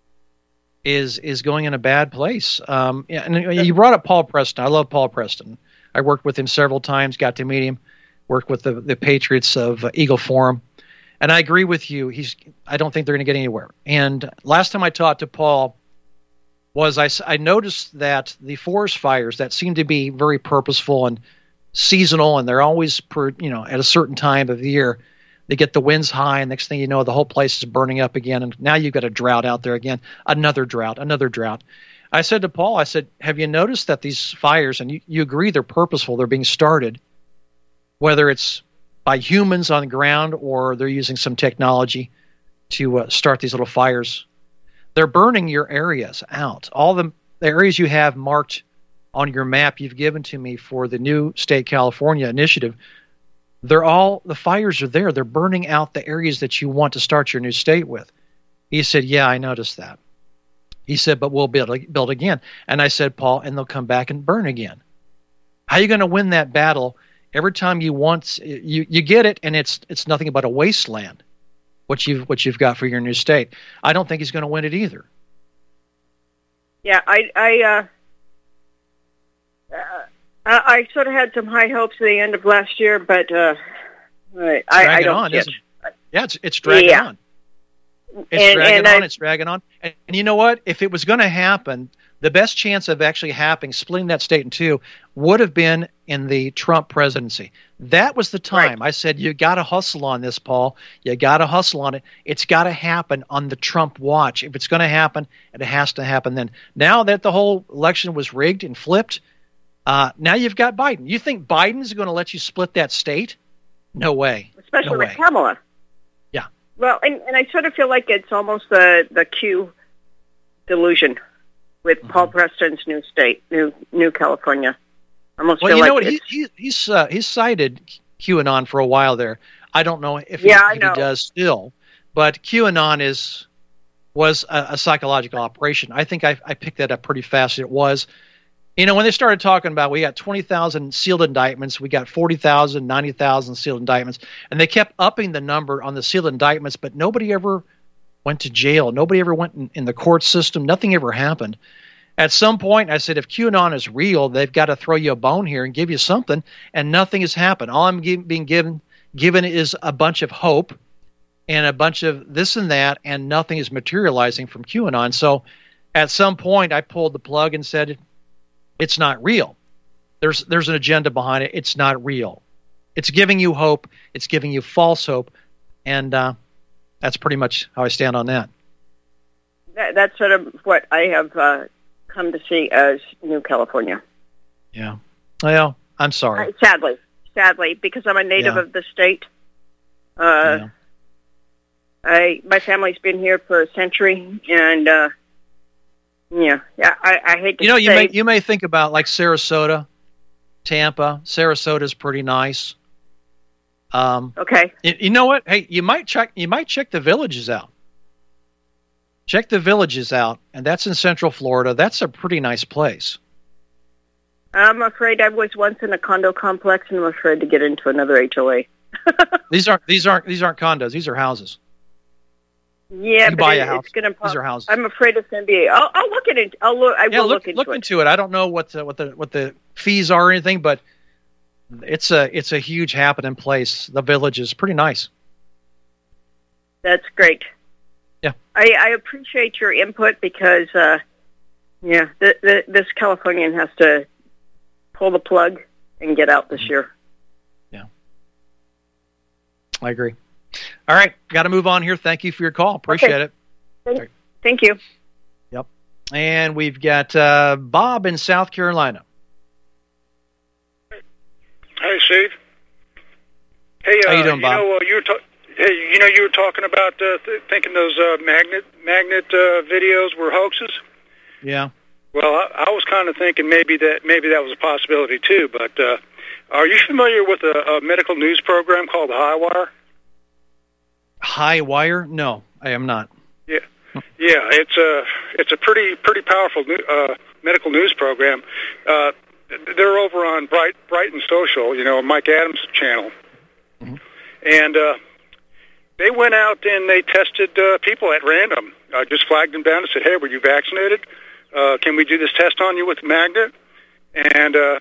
is is going in a bad place. Um, and you brought up Paul Preston. I love Paul Preston. I worked with him several times, got to meet him, worked with the, the Patriots of uh, Eagle Forum. And I agree with you. He's. I don't think they're going to get anywhere. And last time I talked to Paul was I, I noticed that the forest fires that seem to be very purposeful and seasonal, and they're always per, you know, at a certain time of the year, they get the winds high, and next thing you know, the whole place is burning up again. And now you've got a drought out there again, another drought, another drought. I said to Paul, I said, have you noticed that these fires, and you, you agree they're purposeful, they're being started, whether it's by humans on the ground or they're using some technology to uh, start these little fires. They're burning your areas out. All the, the areas you have marked on your map you've given to me for the new State California initiative, they're all, the fires are there. They're burning out the areas that you want to start your new state with. He said, yeah, I noticed that. He said, but we'll build, build again. And I said, Paul, and they'll come back and burn again. How are you going to win that battle? Every time you want, you, you get it, and it's it's nothing but a wasteland, what you've, what you've got for your new state. I don't think he's going to win it either. Yeah, I I, uh, uh, I I sort of had some high hopes at the end of last year, but uh, I, I don't on, see it. isn't it? Yeah, it's, it's dragging yeah. on. It's and, dragging and on, I, it's dragging on. And, and you know what? If it was going to happen, the best chance of actually happening, splitting that state in two, would have been in the Trump presidency. That was the time. Right. I said, you got to hustle on this, Paul. You got to hustle on it. It's got to happen on the Trump watch. If it's going to happen, it has to happen then. Now that the whole election was rigged and flipped, uh, now you've got Biden. You think Biden's going to let you split that state? No way. Especially no with way. Kamala. Yeah. Well, and, and I sort of feel like it's almost the, the Q delusion with mm-hmm. Paul Preston's new state, new new California. I almost well, feel you know like what? He, he, he's uh, he's cited QAnon for a while there. I don't know if, yeah, he, if he does still, but QAnon is was a, a psychological operation. I think I, I picked that up pretty fast. It was. You know, when they started talking about we got twenty thousand sealed indictments, we got forty thousand, ninety thousand sealed indictments, and they kept upping the number on the sealed indictments, but nobody ever went to jail. Nobody ever went in, in the court system. Nothing ever happened. At some point, I said, if QAnon is real, they've got to throw you a bone here and give you something, and nothing has happened. All I'm give, being given given is a bunch of hope and a bunch of this and that, and nothing is materializing from QAnon. So at some point, I pulled the plug and said, it's not real. There's there's an agenda behind it. It's not real. It's giving you hope. It's giving you false hope. And uh, that's pretty much how I stand on that. that that's sort of what I have uh, come to see as New California. Yeah. Well, I'm sorry. Uh, sadly. Sadly, because I'm a native Yeah. of the state. Uh, Yeah. I my family's been here for a century, and uh, yeah, yeah. I, I hate to You know, say, you may you may think about like Sarasota, Tampa. Sarasota's pretty nice. Um, okay, you, you know what? Hey, you might check you might check the Villages out. Check the Villages out, and that's in Central Florida. That's a pretty nice place. I'm afraid I was once in a condo complex, and I'm afraid to get into another H O A. These aren't these aren't these aren't condos. These are houses. Yeah, You but buy it, a house. it's going to. These are houses. I'm afraid it's going to be. I'll, I'll look at it. I'll look. I Yeah, will look look into look it. into it. I don't know what the, what the what the fees are or anything, but it's a it's a huge happening place. The Village is pretty nice. That's great. Yeah, I, I appreciate your input because, uh, yeah, the, the, this Californian has to pull the plug and get out this year. Yeah, I agree. All right, got to move on here. Thank you for your call. Appreciate okay. it. Thank, thank you. Yep. And we've got uh, Bob in South Carolina. Hey, Steve. Hey, uh, how you doing, Bob? You know, uh, you were ta- hey, you know, you were talking about uh, th- thinking those uh, magnet magnet uh, videos were hoaxes. Yeah. Well, I, I was kind of thinking maybe that maybe that was a possibility too. But uh, are you familiar with a, a medical news program called The High Wire? High Wire? No, I am not. Yeah, yeah, it's a it's a pretty pretty powerful new, uh, medical news program. Uh, they're over on Bright Brighton Social, you know, Mike Adams' channel, mm-hmm. and uh, they went out and they tested uh, people at random. Uh, just flagged them down and said, "Hey, were you vaccinated? Uh, can we do this test on you with a magnet?" And uh,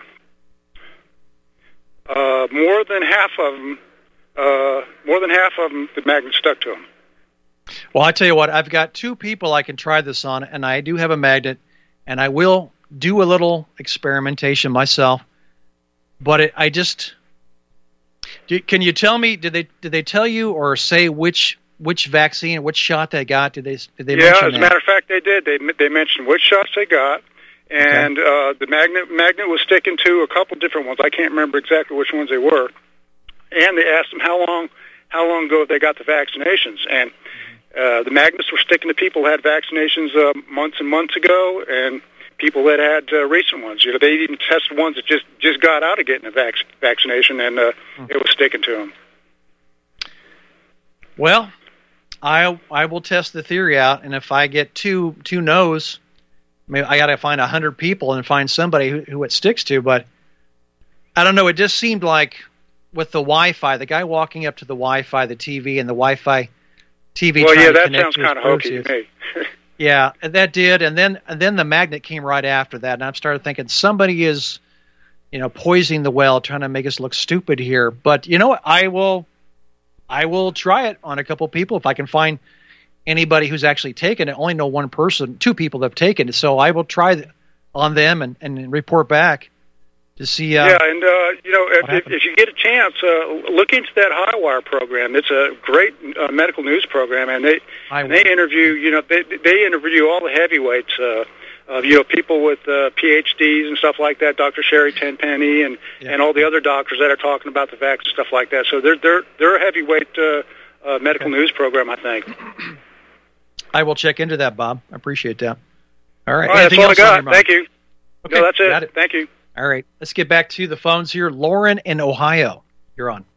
uh, more than half of them, uh, more than half of them, the magnet stuck to them. Well, I tell you what, I've got two people I can try this on, and I do have a magnet, and I will do a little experimentation myself. But it, I just, do, can you tell me? Did they did they tell you or say which which vaccine, which shot they got? Did they did they yeah, mention as a that? matter of fact, they did. They they mentioned which shots they got, and okay. uh, the magnet magnet was sticking to a couple different ones. I can't remember exactly which ones they were. And they asked them how long how long ago they got the vaccinations, and uh, the magnets were sticking to people who had vaccinations uh, months and months ago, and people that had uh, recent ones. You know, they even tested ones that just, just got out of getting a vac- vaccination, and uh, mm-hmm. it was sticking to them. Well, I I will test the theory out, and if I get two two no's, maybe I got to find a hundred people and find somebody who, who it sticks to. But I don't know. It just seemed like with the Wi-Fi, the guy walking up to the Wi-Fi, the T V, and the Wi-Fi T V. Well, trying yeah, to that connect sounds to his kind of hokey purses. to me. Yeah, that did, and then and then the magnet came right after that, and I started thinking somebody is, you know, poisoning the well, trying to make us look stupid here. But you know what? I will, I will try it on a couple people if I can find anybody who's actually taken it. I only know one person, two people that have taken it, so I will try it on them and, and report back to see. Uh, yeah, and uh, you know, if, if, if you get a chance, uh, look into that High Wire program. It's a great uh, medical news program, and they and they interview. You know, they they interview all the heavyweights. Uh, uh, you know, people with uh, P H Ds and stuff like that. Doctor Sherry Tenpenny and yeah. and all the other doctors that are talking about the vaccine and stuff like that. So they're they're they're a heavyweight uh, uh, medical okay. news program, I think. I will check into that, Bob. I appreciate that. All right, all right that's all I got. Thank you. Okay, no, that's it. it. Thank you. All right, let's get back to the phones here. Lauren in Ohio, you're on.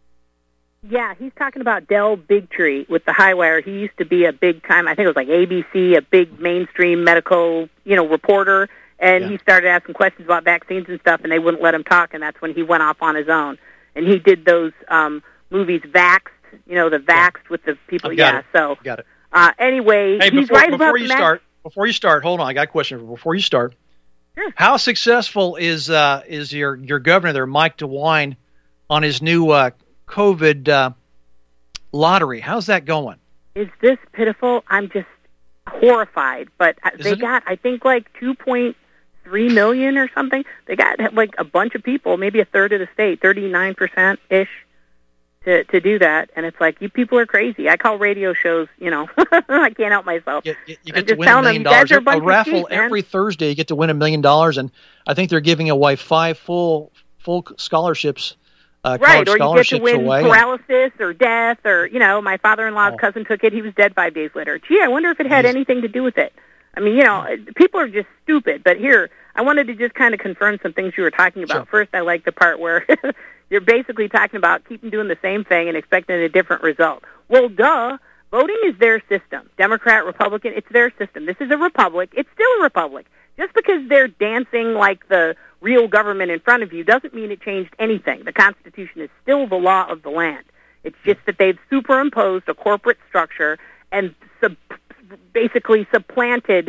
Yeah, he's talking about Del Bigtree with the High Wire. He used to be a big time, I think it was like A B C, a big mainstream medical, you know, reporter, and yeah. he started asking questions about vaccines and stuff, and they wouldn't let him talk, and that's when he went off on his own. And he did those um, movies, Vaxxed, you know, the Vaxxed yeah. with the people. I've got yeah, it. so got it. Uh, anyway, hey, he's before, right before about you the start. Before you start, hold on. I got a question. Before you start, sure. How successful is uh, is your your governor there, Mike DeWine, on his new uh, COVID uh, lottery? How's that going? Is this pitiful? I'm just horrified. But Isn't they it? got, I think, like two point three million or something. They got like a bunch of people, maybe a third of the state, thirty-nine percent ish. To, to do that, and it's like, you people are crazy. I call radio shows, you know, I can't help myself. You, you, you I'm get to win a million dollars. A, a raffle sheep, every Thursday, you get to win a million dollars, and I think they're giving away five full full scholarships, uh, right? college Or you get to win away. paralysis or death, or you know, my father-in-law's oh. cousin took it. He was dead five days later. Gee, I wonder if it had He's, anything to do with it. I mean, you know, people are just stupid. But here, I wanted to just kind of confirm some things you were talking about. Sure. First, I like the part where you're basically talking about keeping doing the same thing and expecting a different result. Well, duh. Voting is their system. Democrat, Republican, it's their system. This is a republic. It's still a republic. Just because they're dancing like the real government in front of you doesn't mean it changed anything. The Constitution is still the law of the land. It's just that they've superimposed a corporate structure and sub- basically supplanted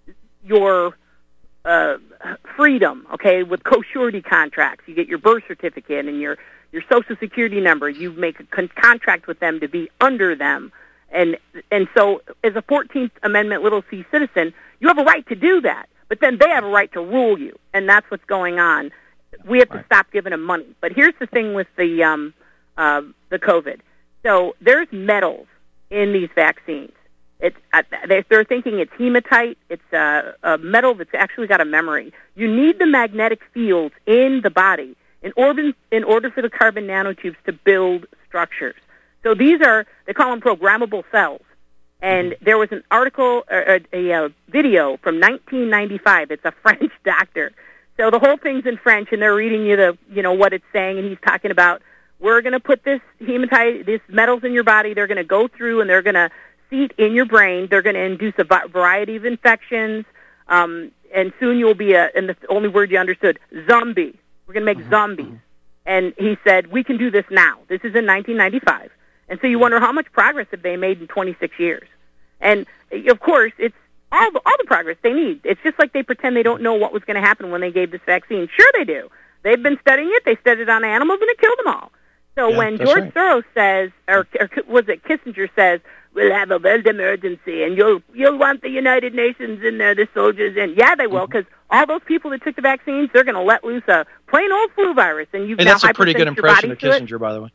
your uh, freedom, okay, with co-surety contracts. You get your birth certificate and your, your Social Security number. You make a con- contract with them to be under them. And and so as a fourteenth Amendment little c citizen, you have a right to do that. But then they have a right to rule you. And that's what's going on. we have to right. stop giving them money. But here's the thing with the um, uh, the COVID. So there's metals in these vaccines. It's uh, they're thinking it's hematite. It's uh, a metal that's actually got a memory. You need the magnetic fields in the body in order in order for the carbon nanotubes to build structures. So these are, they call them programmable cells. And mm-hmm. there was an article, a, a, a video from nineteen ninety-five. It's a French doctor. So the whole thing's in French, and they're reading you the, you know, what it's saying, and he's talking about, we're going to put this hematite, these metals in your body. They're going to go through, and they're going to seat in your brain. They're going to induce a variety of infections, um, and soon you'll be a, and the only word you understood, zombie. We're going to make mm-hmm. zombies. And he said, we can do this now. This is in nineteen ninety-five. And so you wonder how much progress have they made in twenty-six years. And, of course, it's all the, all the progress they need. It's just like they pretend they don't know what was going to happen when they gave this vaccine. Sure they do. They've been studying it. They studied it on animals, and it killed them all. So yeah, when George right. Soros says, or, or was it Kissinger says, we'll have a world emergency, and you'll you'll want the United Nations in there, the soldiers in. Yeah, they will, because mm-hmm. all those people that took the vaccines, they're going to let loose a plain old flu virus. And you've hey, now that's a pretty good impression of Kissinger, it. by the way.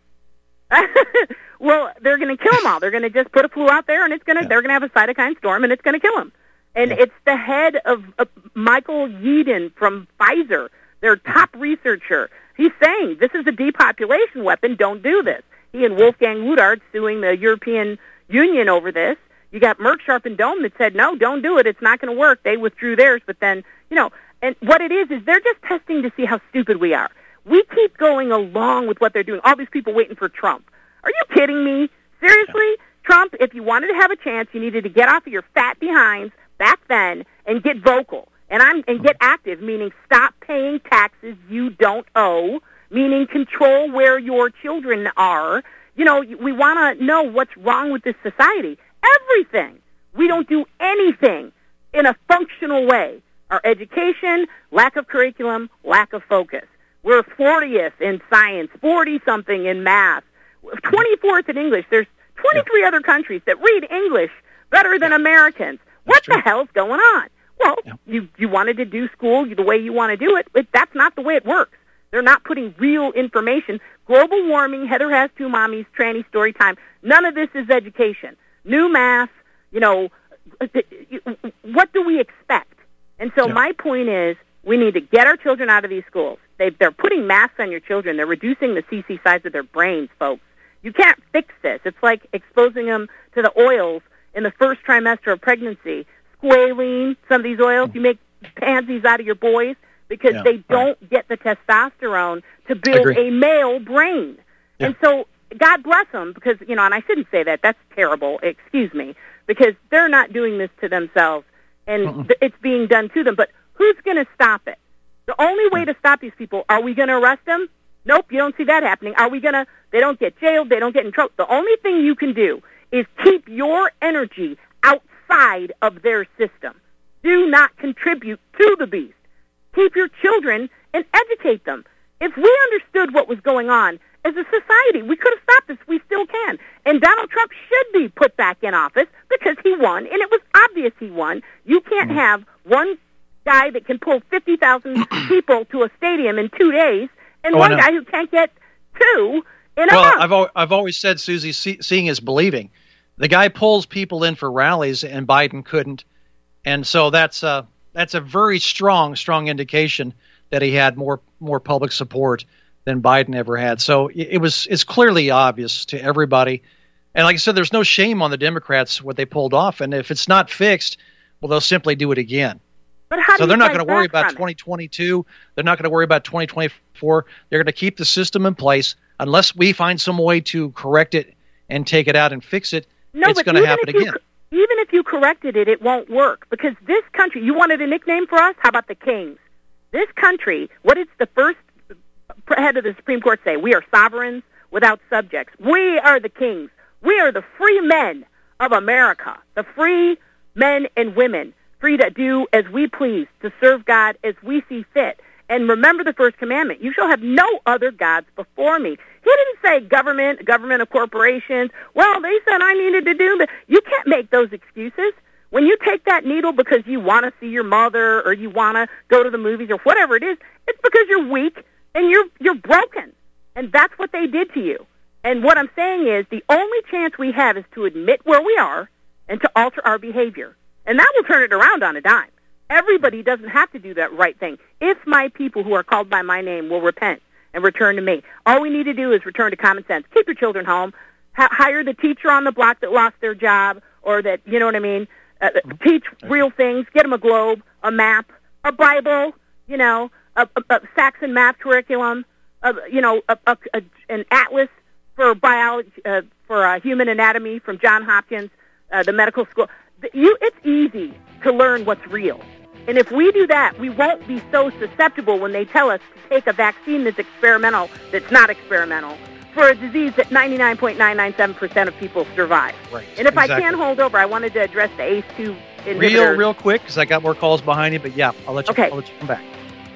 Well, they're going to kill them all. They're going to just put a flu out there, and it's going to. Yeah. They're going to have a cytokine storm, and it's going to kill them. And yeah. it's the head of uh, Michael Yeadon from Pfizer, their top researcher. He's saying this is a depopulation weapon. Don't do this. He and Wolfgang Woodard suing the European Union over this. You got Merck, Sharp, and Dohme that said, no, don't do it. It's not going to work. They withdrew theirs, but then, you know, and what it is is they're just testing to see how stupid we are. We keep going along with what they're doing. All these people waiting for Trump. Are you kidding me? Seriously? Yeah. Trump, if you wanted to have a chance, you needed to get off of your fat behinds back then and get vocal. And I'm and get active, meaning stop paying taxes you don't owe, meaning control where your children are. You know, we want to know what's wrong with this society. Everything. We don't do anything in a functional way. Our education, lack of curriculum, lack of focus. We're fortieth in science, forty-something in math, twenty-fourth in English. There's twenty-three yeah. other countries that read English better than yeah. Americans. That's what true. The hell's going on? Well, yeah. you, you wanted to do school the way you want to do it, but that's not the way it works. They're not putting real information. Global warming, Heather has two mommies, tranny story time. None of this is education. New math, you know, what do we expect? And so yeah. my point is we need to get our children out of these schools. They, they're putting masks on your children. They're reducing the C C size of their brains, folks. You can't fix this. It's like exposing them to the oils in the first trimester of pregnancy. Squalene, some of these oils, you make pansies out of your boys because yeah, they don't right. get the testosterone to build a male brain. Yeah. And so God bless them because, you know, and I shouldn't say that. That's terrible. Excuse me. Because they're not doing this to themselves, and uh-uh. th- it's being done to them. But who's going to stop it? The only way to stop these people, are we going to arrest them? Nope, you don't see that happening. Are we going to, they don't get jailed, they don't get in trouble. The only thing you can do is keep your energy outside of their system. Do not contribute to the beast. Keep your children and educate them. If we understood what was going on as a society, we could have stopped this. We still can. And Donald Trump should be put back in office because he won, and it was obvious he won. You can't have one guy that can pull fifty thousand people to a stadium in two days and oh, one guy who can't get two in a well, month. I've, al- I've always said, Susie, see- seeing is believing. The guy pulls people in for rallies, and Biden couldn't. And so that's a, that's a very strong, strong indication that he had more more public support than Biden ever had. So it was it's clearly obvious to everybody. And like I said, there's no shame on the Democrats what they pulled off. And if it's not fixed, well, they'll simply do it again. But how so do they're you not going to worry about it? twenty twenty-two. They're not going to worry about twenty twenty-four. They're going to keep the system in place unless we find some way to correct it and take it out and fix it. No, it's but going to happen you, again. Even if you corrected it, it won't work because this country, you wanted a nickname for us? How about the Kings? This country, what did the first head of the Supreme Court say? We are sovereigns without subjects. We are the kings. We are the free men of America, the free men and women, free to do as we please, to serve God as we see fit. And remember the first commandment, you shall have no other gods before me. He didn't say government, government of corporations. Well, they said I needed to do that. You can't make those excuses. When you take that needle because you want to see your mother or you want to go to the movies or whatever it is, it's because you're weak and you're you're broken. And that's what they did to you. And what I'm saying is the only chance we have is to admit where we are and to alter our behavior. And that will turn it around on a dime. Everybody doesn't have to do that right thing. If my people who are called by my name will repent and return to me, all we need to do is return to common sense. Keep your children home. H- hire the teacher on the block that lost their job or that, you know what I mean, uh, teach real things. Get them a globe, a map, a Bible, you know, a, a, a Saxon math curriculum, a, you know, a, a, a, an atlas for biology, uh, for uh, human anatomy from Johns Hopkins, uh, the medical school. You, it's easy to learn what's real. And if we do that, we won't be so susceptible when they tell us to take a vaccine that's experimental, that's not experimental, for a disease that ninety-nine point nine nine seven percent of people survive. Right. And if exactly. I can hold over, I wanted to address the A C E two inhibitor. Real, real quick, because I got more calls behind you, but yeah, I'll let you, okay. I'll let you come back.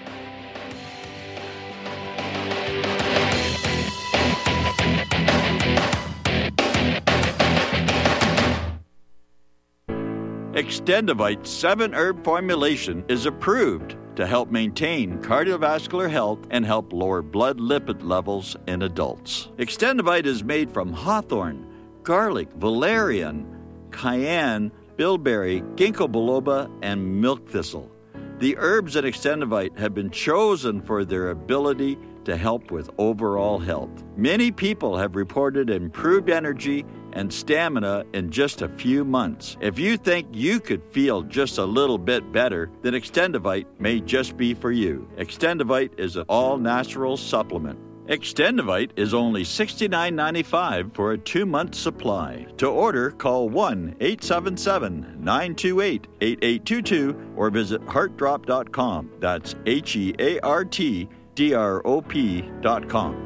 Extendivite seven herb formulation is approved to help maintain cardiovascular health and help lower blood lipid levels in adults. Extendivite is made from hawthorn, garlic, valerian, cayenne, bilberry, ginkgo biloba, and milk thistle. The herbs in Extendivite have been chosen for their ability to help with overall health. Many people have reported improved energy and stamina in just a few months. If you think you could feel just a little bit better, then Extendivite may just be for you. Extendivite is an all-natural supplement. Extendivite is only sixty-nine ninety-five for a two-month supply. To order, call one eight seven seven, nine two eight, eight eight two two or visit heart drop dot com. That's H E A R T D R O P dot com.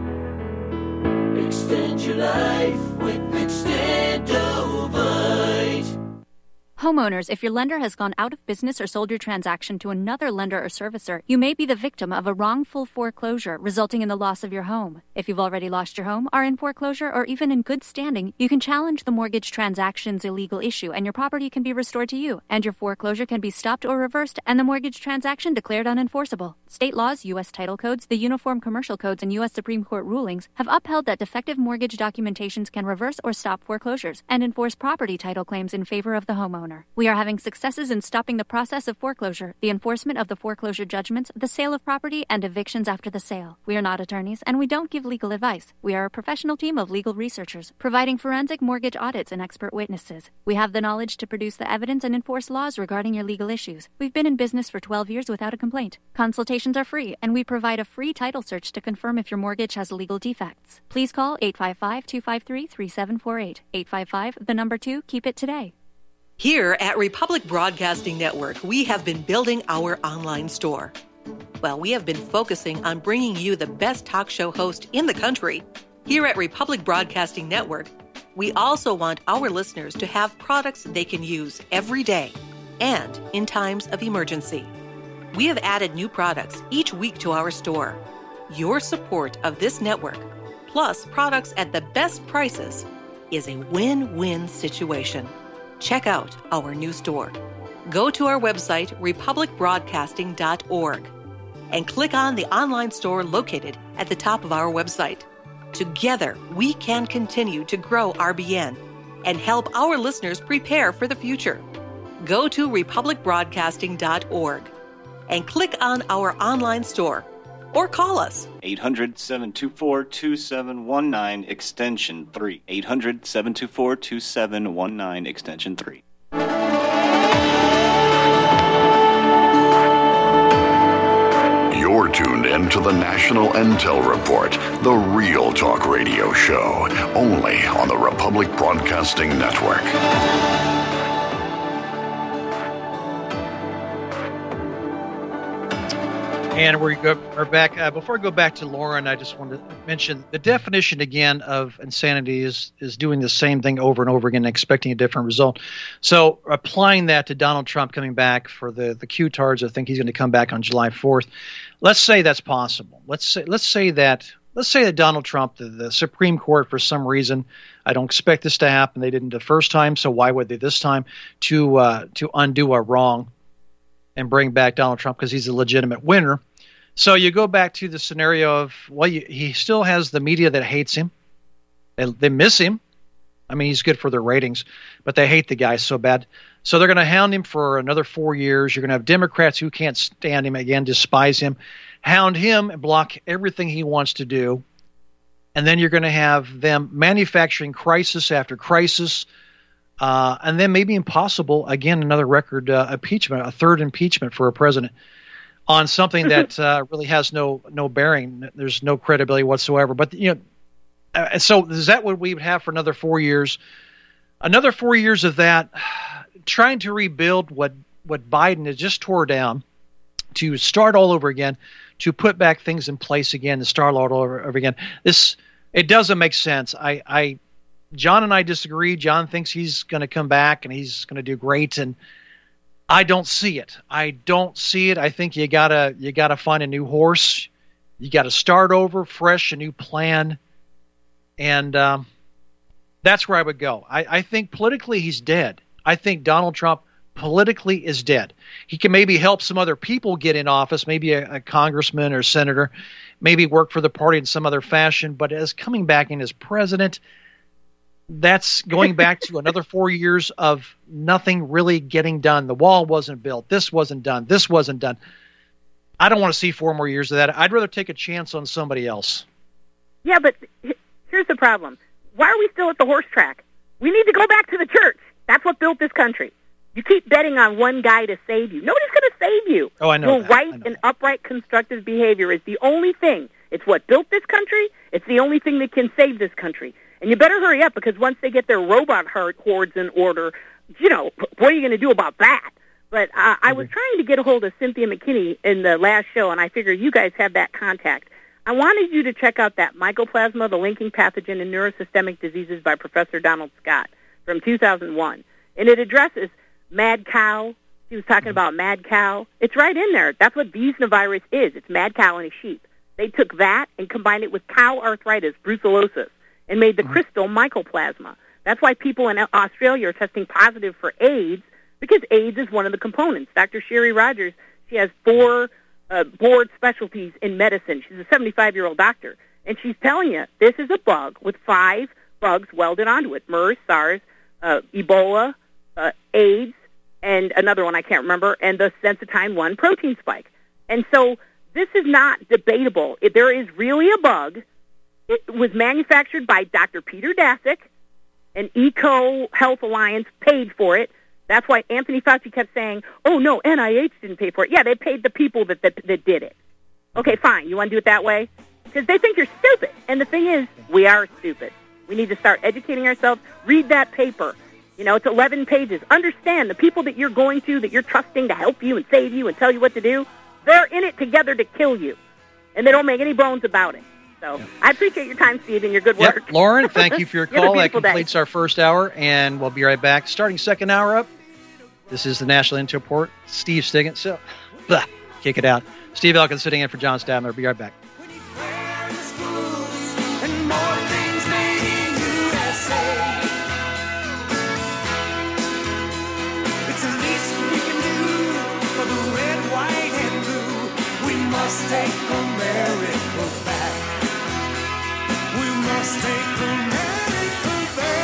Extend your life with Extendivite. Homeowners, if your lender has gone out of business or sold your transaction to another lender or servicer, you may be the victim of a wrongful foreclosure resulting in the loss of your home. If you've already lost your home, are in foreclosure, or even in good standing, you can challenge the mortgage transaction's illegal issue and your property can be restored to you, and your foreclosure can be stopped or reversed and the mortgage transaction declared unenforceable. State laws, U S title codes, the Uniform Commercial Codes, and U S Supreme Court rulings have upheld that defective mortgage documentations can reverse or stop foreclosures and enforce property title claims in favor of the homeowner. We are having successes in stopping the process of foreclosure, the enforcement of the foreclosure judgments, the sale of property, and evictions after the sale. We are not attorneys, and we don't give legal advice. We are a professional team of legal researchers, providing forensic mortgage audits and expert witnesses. We have the knowledge to produce the evidence and enforce laws regarding your legal issues. We've been in business for twelve years without a complaint. Consultations are free, and we provide a free title search to confirm if your mortgage has legal defects. Please call eight five five, two five three, three seven four eight. eight five five, the number two, keep it today. Here at Republic Broadcasting Network, we have been building our online store. Well, we have been focusing on bringing you the best talk show host in the country. Here at Republic Broadcasting Network, we also want our listeners to have products they can use every day and in times of emergency. We have added new products each week to our store. Your support of this network, plus products at the best prices, is a win-win situation. Check out our new store. Go to our website, republic broadcasting dot org, and click on the online store located at the top of our website. Together, we can continue to grow R B N and help our listeners prepare for the future. Go to republic broadcasting dot org and click on our online store or call us. eight hundred, seven two four, two seven one nine, extension three. eight hundred, seven two four, two seven one nine, extension three. You're tuned in to the National Intel Report, the real talk radio show, only on the Republic Broadcasting Network. And we go, are back. Uh, before I go back to Lauren, I just wanted to mention the definition again of insanity is is doing the same thing over and over again, expecting a different result. So applying that to Donald Trump coming back for the the Q-tards, I think he's going to come back on July fourth. Let's say that's possible. Let's say let's say that let's say that Donald Trump, the, the Supreme Court, for some reason, I don't expect this to happen. They didn't the first time, so why would they this time, to uh, to undo a wrong and bring back Donald Trump because he's a legitimate winner. So you go back to the scenario of, well, you, he still has the media that hates him. They, they miss him. I mean, he's good for their ratings, but they hate the guy so bad. So they're going to hound him for another four years. You're going to have Democrats who can't stand him, again, despise him, hound him and block everything he wants to do. And then you're going to have them manufacturing crisis after crisis. Uh, and then maybe impossible, again, another record uh, impeachment, a third impeachment for a president on something that uh, really has no no bearing. There's no credibility whatsoever. But, you know, uh, so is that what we would have for another four years? Another four years of that, trying to rebuild what, what Biden has just tore down, to start all over again, to put back things in place again, to start all over, over again. This, it doesn't make sense. I, I, John and I disagree. John thinks he's going to come back and he's going to do great, and I don't see it. I don't see it. I think you gotta you gotta find a new horse. You got to start over, fresh, a new plan, and um, that's where I would go. I, I think politically he's dead. I think Donald Trump politically is dead. He can maybe help some other people get in office, maybe a, a congressman or senator, maybe work for the party in some other fashion, but as coming back in as president, that's going back to another four years of nothing really getting done. The wall wasn't built. This wasn't done. This wasn't done. I don't want to see four more years of that. I'd rather take a chance on somebody else. Yeah, but here's the problem. Why are we still at the horse track? We need to go back to the church. That's what built this country. You keep betting on one guy to save you. Nobody's going to save you. Oh, I know Well, that. right I know and upright constructive behavior is the only thing. It's what built this country. It's the only thing that can save this country. And you better hurry up, because once they get their robot hordes in order, you know, what are you going to do about that? But uh, I was trying to get a hold of Cynthia McKinney in the last show, and I figured you guys have that contact. I wanted you to check out that Mycoplasma, the Linking Pathogen in Neurosystemic Diseases by Professor Donald Scott from two thousand one. And it addresses mad cow. He was talking about mad cow. It's right in there. That's what Visnavirus is. It's mad cow in a sheep. They took that and combined it with cow arthritis, brucellosis, and made the crystal mycoplasma. That's why people in Australia are testing positive for AIDS, because AIDS is one of the components. Doctor Sherry Rogers, she has four uh, board specialties in medicine. She's a seventy-five-year-old doctor, and she's telling you this is a bug with five bugs welded onto it: MERS, SARS, uh, Ebola, uh, AIDS, and another one I can't remember, and the Sensitine one protein spike. And so this is not debatable. If there is really a bug. It was manufactured by Doctor Peter Daszak, and Eco Health Alliance paid for it. That's why Anthony Fauci kept saying, oh, no, N I H didn't pay for it. Yeah, they paid the people that that, that did it. Okay, fine. You want to do it that way? Because they think you're stupid. And the thing is, we are stupid. We need to start educating ourselves. Read that paper. You know, it's eleven pages. Understand the people that you're going to, that you're trusting to help you and save you and tell you what to do, they're in it together to kill you. And they don't make any bones about it. So yeah. I appreciate your time, Steve, and your good work. Yep. Lauren, thank you for your you call. That day. completes our first hour, and we'll be right back. Starting second hour up, this is the National Intel Report. Steve Stiggins. So, blah, kick it out. Steve Elkins sitting in for John Stadler. Be right back. Take America back. We must take America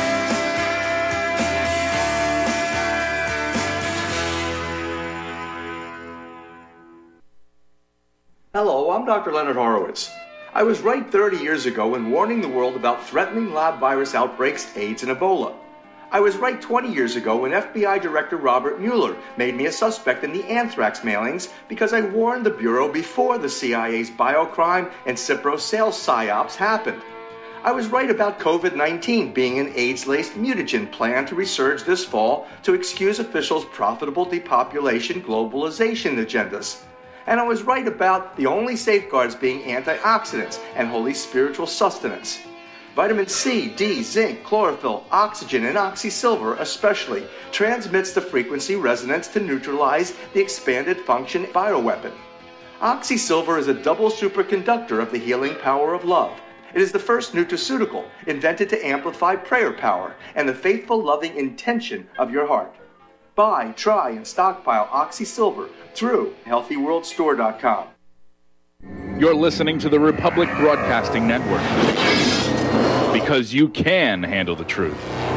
back. Hello, I'm Doctor Leonard Horowitz. I was right thirty years ago in warning the world about threatening lab virus outbreaks, AIDS, and Ebola. I was right twenty years ago when F B I Director Robert Mueller made me a suspect in the anthrax mailings because I warned the Bureau before the C I A's biocrime and Cipro sales psyops happened. I was right about COVID nineteen being an AIDS-laced mutagen planned to resurge this fall to excuse officials' profitable depopulation globalization agendas. And I was right about the only safeguards being antioxidants and holy spiritual sustenance. Vitamin C, D, zinc, chlorophyll, oxygen, and oxysilver especially transmits the frequency resonance to neutralize the expanded function bioweapon. OxySilver is a double superconductor of the healing power of love. It is the first nutraceutical invented to amplify prayer power and the faithful, loving intention of your heart. Buy, try, and stockpile OxySilver through healthy world store dot com. You're listening to the Republic Broadcasting Network, because you can handle the truth.